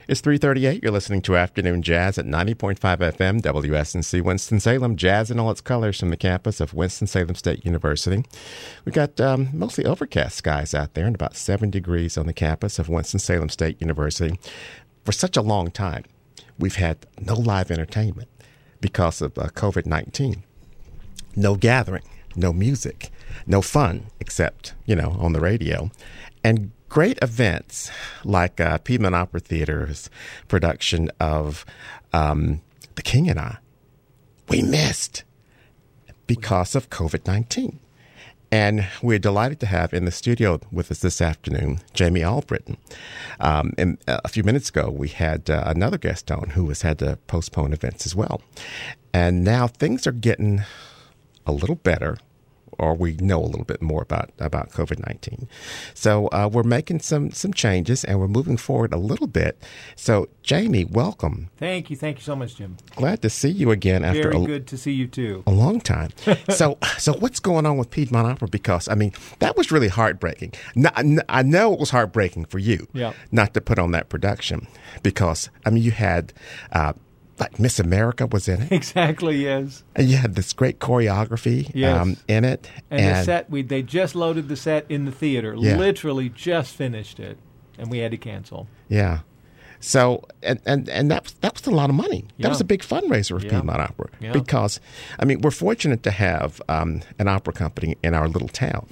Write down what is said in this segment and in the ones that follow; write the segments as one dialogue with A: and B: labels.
A: It's 3:38. You're listening to Afternoon Jazz at 90.5 FM, WSNC Winston-Salem. Jazz in all its colors from the campus of Winston-Salem State University. We've got mostly overcast skies out there and about 7 degrees on the campus of Winston-Salem State University. For such a long time, we've had no live entertainment because of COVID-19. No gathering, no music, no fun except, on the radio. And great events like Piedmont Opera Theater's production of The King and I, we missed because of COVID-19. And we're delighted to have in the studio with us this afternoon, Jamie Albritton. And a few minutes ago, we had another guest on who has had to postpone events as well. And now things are getting a little better, or we know a little bit more about COVID-19. So we're making some changes, and we're moving forward a little bit. So, Jamie, welcome.
B: Thank you so much, Jim.
A: Glad to see you again after
B: Very good to see you, too.
A: A long time. So what's going on with Piedmont Opera? Because, that was really heartbreaking. I know it was heartbreaking for you not to put on that production because, you had... like Miss America was in it.
B: Exactly, yes.
A: And you had this great choreography in it.
B: And the set, they just loaded the set in the theater.
A: Yeah.
B: Literally just finished it. And we had to cancel.
A: Yeah. So, and that was a lot of money. That was a big fundraiser of Piedmont Opera.
B: Yeah.
A: Because, we're fortunate to have an opera company in our little town.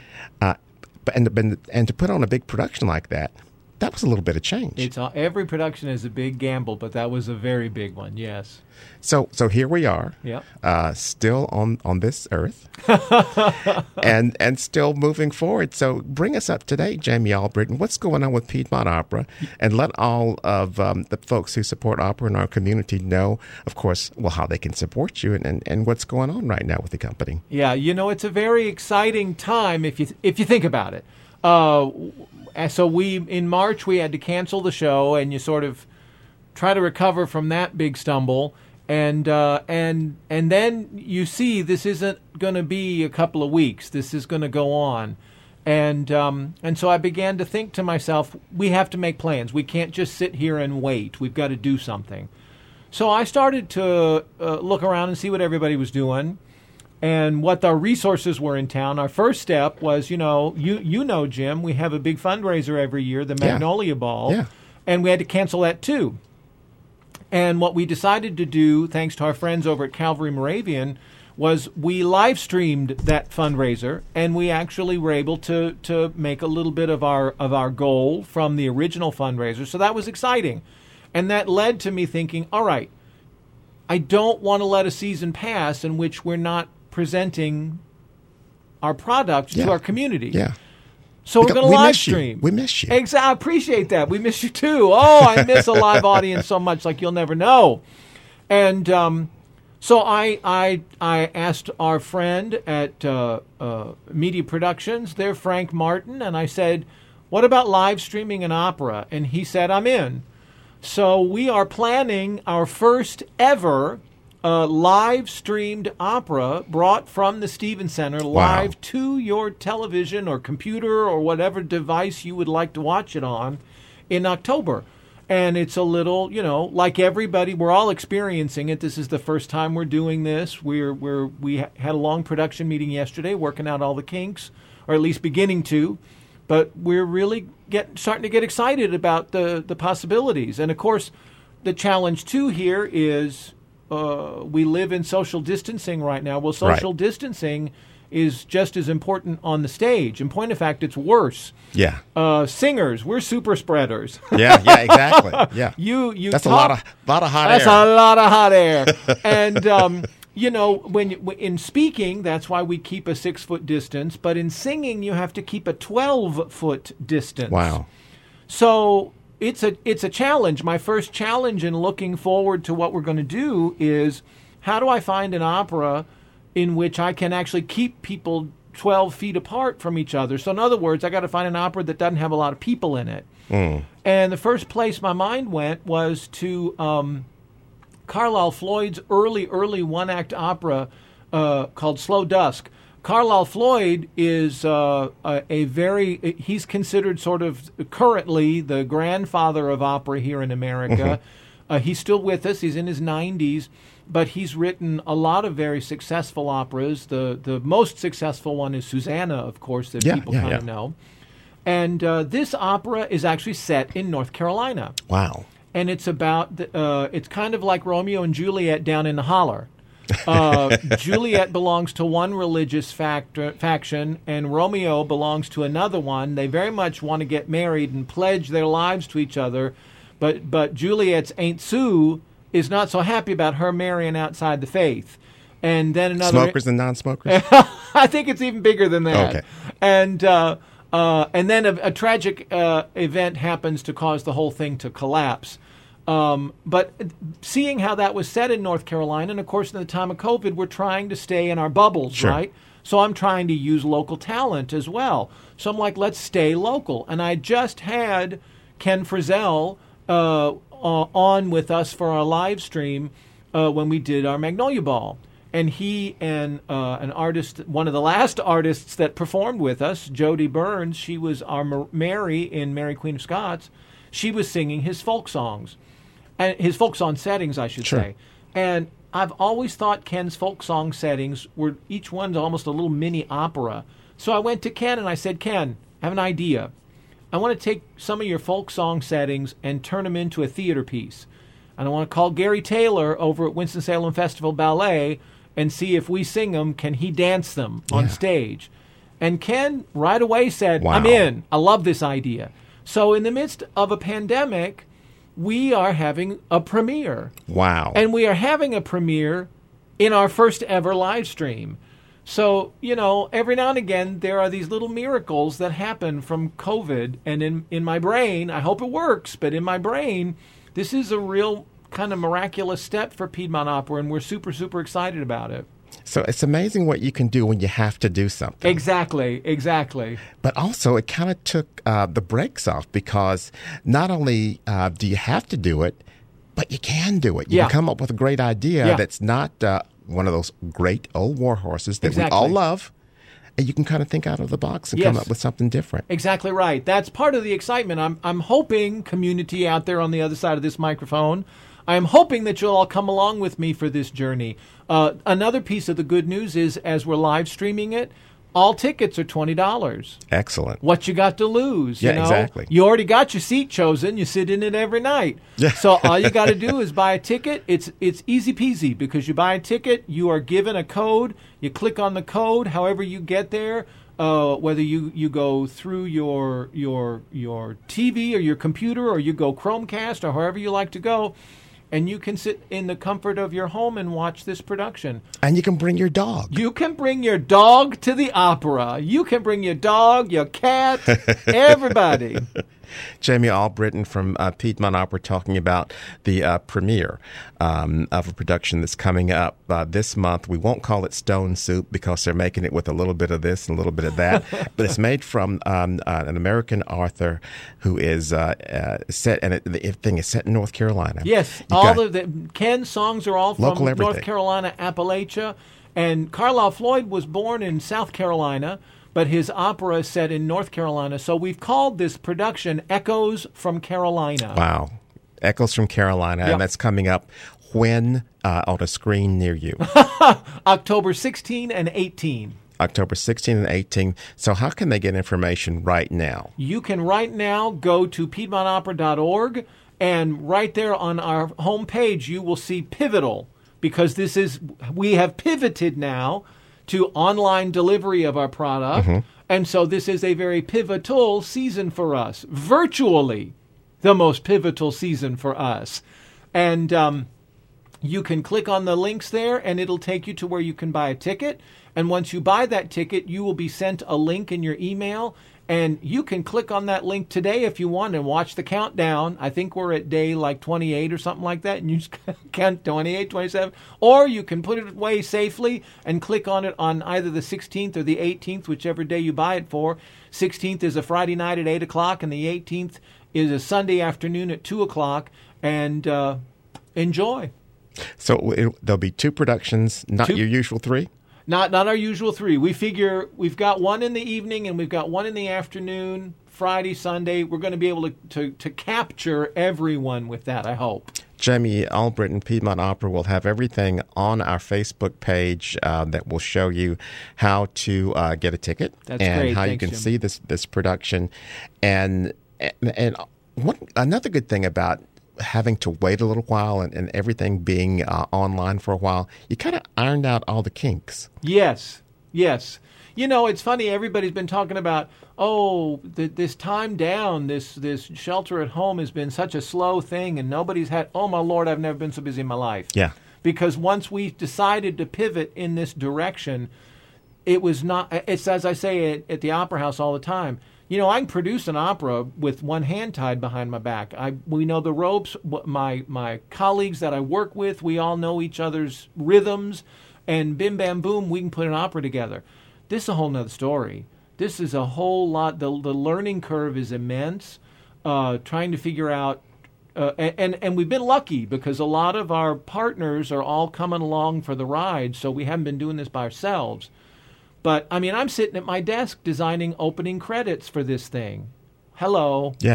A: And to put on a big production like that was a little bit of change.
B: Every production is a big gamble, but that was a very big one, yes.
A: So here we are, still on this earth, and still moving forward. So bring us up to date, Jamie Albritton. What's going on with Piedmont Opera? And let all of the folks who support opera in our community know, of course, how they can support you and what's going on right now with the company.
B: Yeah, it's a very exciting time if you think about it. So in March we had to cancel the show, and you sort of try to recover from that big stumble, and then you see this isn't going to be a couple of weeks. This is going to go on, and so I began to think to myself, we have to make plans. We can't just sit here and wait. We've got to do something. So I started to look around and see what everybody was doing. And what our resources were in town. Our first step was, Jim, we have a big fundraiser every year, the Magnolia Ball, and we had to cancel that too. And what we decided to do, thanks to our friends over at Calvary Moravian, was we live streamed that fundraiser, and we actually were able to make a little bit of our goal from the original fundraiser. So that was exciting, and that led to me thinking, all right, I don't want to let a season pass in which we're not presenting our product to our community. Yeah. So we're going to live stream.
A: We miss you.
B: Exactly. I appreciate that. We miss you too. Oh, I miss a live audience so much, like you'll never know. And so I asked our friend at Media Productions, they're Frank Martin, and I said, what about live streaming an opera? And he said, I'm in. So we are planning our first ever live-streamed opera brought from the Stevens Center live to your television or computer or whatever device you would like to watch it on in October. And it's a little, like everybody, we're all experiencing it. This is the first time we're doing this. We had a long production meeting yesterday working out all the kinks, or at least beginning to. But we're really starting to get excited about the possibilities. And, of course, the challenge, too, here is... we live in social distancing right now. Well, social distancing is just as important on the stage. In point of fact, it's worse.
A: Yeah.
B: Singers, we're super spreaders.
A: Yeah, exactly. Yeah. That's a lot of hot air.
B: That's a lot of hot air. And when in speaking, that's why we keep a 6-foot distance. But in singing, you have to keep a 12-foot distance.
A: Wow.
B: So. It's a challenge. My first challenge in looking forward to what we're going to do is how do I find an opera in which I can actually keep people 12 feet apart from each other? So in other words, I got to find an opera that doesn't have a lot of people in it. And the first place my mind went was to Carlisle Floyd's early one-act opera called Slow Dusk. Carlisle Floyd is he's considered sort of currently the grandfather of opera here in America. He's still with us. He's in his 90s, but he's written a lot of very successful operas. The most successful one is Susanna, of course, that people kind of know. And this opera is actually set in North Carolina.
A: Wow.
B: And it's about, it's kind of like Romeo and Juliet down in the holler. Juliet belongs to one religious faction, and Romeo belongs to another one. They very much want to get married and pledge their lives to each other, but Juliet's Aunt Sue is not so happy about her marrying outside the faith. And then another
A: smokers and non-smokers.
B: I think it's even bigger than that.
A: Okay.
B: And then a tragic event happens to cause the whole thing to collapse. But seeing how that was set in North Carolina, and of course in the time of COVID, we're trying to stay in our bubbles,
A: sure.
B: right? So I'm trying to use local talent as well. So I'm like, let's stay local. And I just had Ken Frizzell on with us for our live stream when we did our Magnolia Ball. And he and an artist, one of the last artists that performed with us, Jody Burns, she was our Mary in Mary Queen of Scots. She was singing his folk songs. And his folk song settings, I should say. And I've always thought Ken's folk song settings were, each one's almost a little mini opera. So I went to Ken and I said, Ken, I have an idea. I want to take some of your folk song settings and turn them into a theater piece. And I want to call Gary Taylor over at Winston-Salem Festival Ballet and see if we sing them, can he dance them on stage? And Ken right away said,
A: wow.
B: I'm in. I love this idea. So in the midst of a pandemic, we are having a premiere.
A: Wow.
B: And we are having a premiere in our first ever live stream. So, you know, every now and again, there are these little miracles that happen from COVID. And in my brain, I hope it works, but in my brain, this is a real kind of miraculous step for Piedmont Opera, and we're super, super excited about it.
A: So it's amazing what you can do when you have to do something.
B: Exactly.
A: But also, it kind of took the brakes off, because not only do you have to do it, but you can do it. You can come up with a great idea that's not one of those great old war horses that we all love. And you can kind of think out of the box and come up with something different.
B: Exactly right. That's part of the excitement. I'm hoping, community out there on the other side of this microphone, I'm hoping that you'll all come along with me for this journey. Another piece of the good news is, as we're live streaming it, all tickets are $20.
A: Excellent.
B: What you got to lose?
A: Yeah,
B: you know?
A: exactly.
B: You already got your seat chosen. You sit in it every night. So all you got to do is buy a ticket. It's easy peasy, because you buy a ticket, you are given a code. You click on the code. However you get there, whether you go through your TV or your computer, or you go Chromecast, or however you like to go. And you can sit in the comfort of your home and watch this production.
A: And you can bring your dog.
B: You can bring your dog to the opera. You can bring your dog, your cat, everybody.
A: Jamie Albritton from Piedmont Opera talking about the premiere of a production that's coming up this month. We won't call it Stone Soup, because they're making it with a little bit of this and a little bit of that. But it's made from an American author who is set, and the thing is set in North Carolina.
B: Yes, Ken's songs are all from North Carolina, Appalachia. And Carlisle Floyd was born in South Carolina, but his opera is set in North Carolina. So we've called this production Echoes from Carolina.
A: Wow. Echoes from Carolina. And that's coming up when on a screen near you?
B: October 16 and 18.
A: October 16 and 18. So how can they get information right now?
B: You can right now go to PiedmontOpera.org, and right there on our homepage you will see Pivotal, because we have pivoted now to online delivery of our product. And so this is a very pivotal season for us, virtually the most pivotal season for us. And you can click on the links there, and it'll take you to where you can buy a ticket. And once you buy that ticket, you will be sent a link in your email, and you can click on that link today if you want and watch the countdown. I think we're at day like 28 or something like that, and you just count 28, 27. Or you can put it away safely and click on it on either the 16th or the 18th, whichever day you buy it for. 16th is a Friday night at 8 o'clock, and the 18th is a Sunday afternoon at 2 o'clock. And enjoy.
A: So there'll be two productions, not your usual three?
B: Not our usual 3. We figure we've got one in the evening and we've got one in the afternoon, Friday, Sunday. We're going to be able to capture everyone with that, I hope.
A: Jamie Albritton, Piedmont Opera, will have everything on our Facebook page that will show you how to get a ticket.
B: That's
A: and
B: great.
A: how
B: Thanks,
A: you can
B: Jim.
A: see this production. And another good thing about having to wait a little while and everything being online for a while, you kind of ironed out all the kinks.
B: Yes. You know, it's funny. Everybody's been talking about, this time down, this shelter at home has been such a slow thing, and nobody's had. Oh my Lord, I've never been so busy in my life.
A: Yeah.
B: Because once we decided to pivot in this direction, it was not. It's as I say at the Opera House all the time. You know, I can produce an opera with one hand tied behind my back. We know the ropes. My colleagues that I work with, we all know each other's rhythms, and bim bam boom, we can put an opera together. This is a whole nother story. This is a whole lot. The learning curve is immense. Trying to figure out, and we've been lucky because a lot of our partners are all coming along for the ride. So we haven't been doing this by ourselves. But I mean, I'm sitting at my desk designing opening credits for this thing. Hello.
A: Yeah.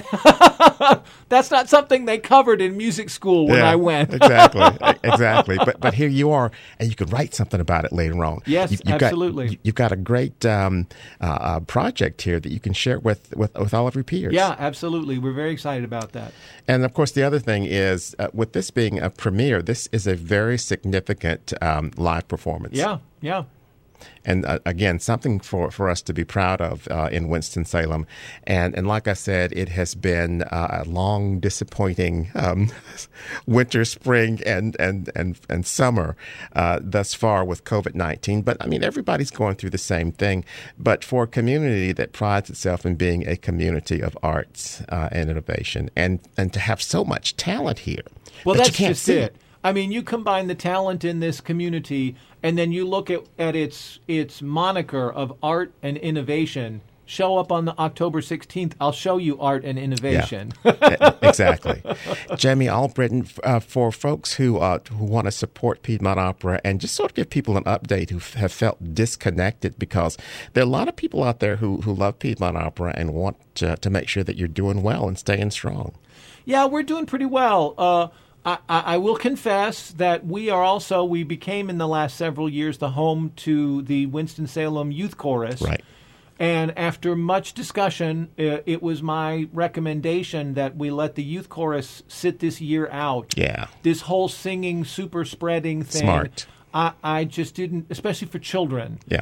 B: That's not something they covered in music school when I went.
A: Exactly. But here you are, and you could write something about it later on.
B: Yes, absolutely.
A: You've got a great project here that you can share with all of your peers.
B: Yeah, absolutely. We're very excited about that.
A: And, of course, the other thing is, with this being a premiere, this is a very significant live performance.
B: Yeah.
A: And again, something for us to be proud of in Winston-Salem. And like I said, it has been a long, disappointing winter, spring, and summer thus far with COVID-19. But, I mean, everybody's going through the same thing. But for a community that prides itself in being a community of arts and innovation, and to have so much talent here.
B: Well,
A: that
B: that's
A: you can't
B: just
A: see
B: it. I mean, you combine the talent in this community, and then you look at its moniker of art and innovation. Show up on the October 16th. I'll show you art and innovation.
A: Yeah, exactly. Jamie Albritton, for folks who want to support Piedmont Opera and just sort of give people an update who have felt disconnected, because there are a lot of people out there who love Piedmont Opera and want to make sure that you're doing well and staying strong.
B: Yeah, we're doing pretty well. I will confess that we became in the last several years the home to the Winston-Salem Youth Chorus.
A: Right.
B: And after much discussion, it was my recommendation that we let the Youth Chorus sit this year out.
A: Yeah.
B: This whole singing, super spreading thing.
A: Smart.
B: I just didn't, especially for children.
A: Yeah.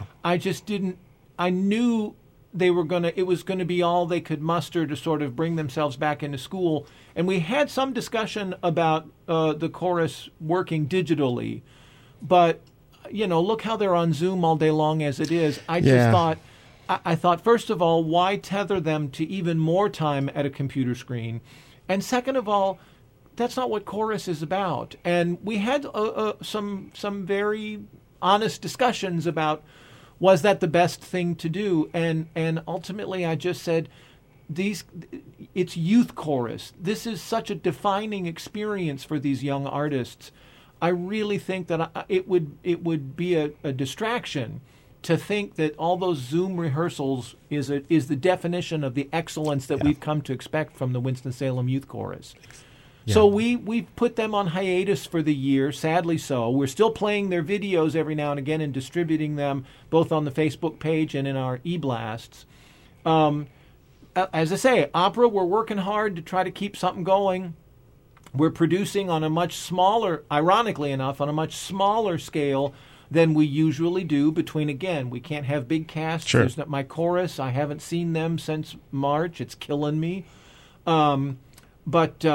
B: I knew it was going to be all they could muster to sort of bring themselves back into school. And we had some discussion about the chorus working digitally. But, you know, look how they're on Zoom all day long as it is. I thought, first of all, why tether them to even more time at a computer screen? And second of all, that's not what chorus is about. And we had some very honest discussions about, was that the best thing to do? And ultimately, I just said, it's youth chorus. This is such a defining experience for these young artists. I really think that it would be a distraction to think that all those Zoom rehearsals is the definition of the excellence that we've come to expect from the Winston-Salem Youth Chorus. Yeah. So we put them on hiatus for the year, sadly so. We're still playing their videos every now and again and distributing them both on the Facebook page and in our e-blasts. As I say, opera, we're working hard to try to keep something going. We're producing on a much smaller, ironically enough, on a much smaller scale than we usually do. We can't have big casts.
A: Sure.
B: There's not my chorus. I haven't seen them since March. It's killing me. But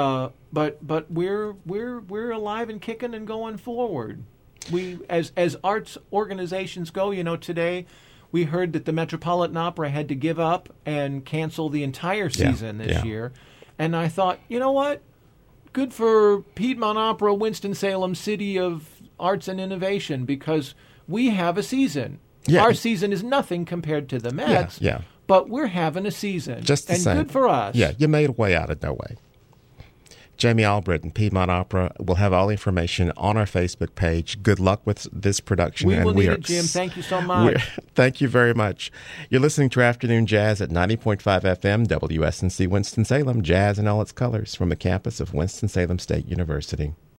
B: we're alive and kicking and going forward. We as arts organizations go, you know, today we heard that the Metropolitan Opera had to give up and cancel the entire season this year. And I thought, you know what? Good for Piedmont Opera, Winston-Salem, City of Arts and Innovation, because we have a season. Yeah. Our season is nothing compared to the Mets, but we're having a season.
A: Just the same.
B: And good for us.
A: Yeah, you made a way out of no way. Jamie Albrecht and Piedmont Opera. We'll have all the information on our Facebook page. Good luck with this production.
B: We will need it, Jim. Thank you so much.
A: Thank you very much. You're listening to Afternoon Jazz at 90.5 FM, WSNC Winston-Salem, jazz in all its colors from the campus of Winston-Salem State University.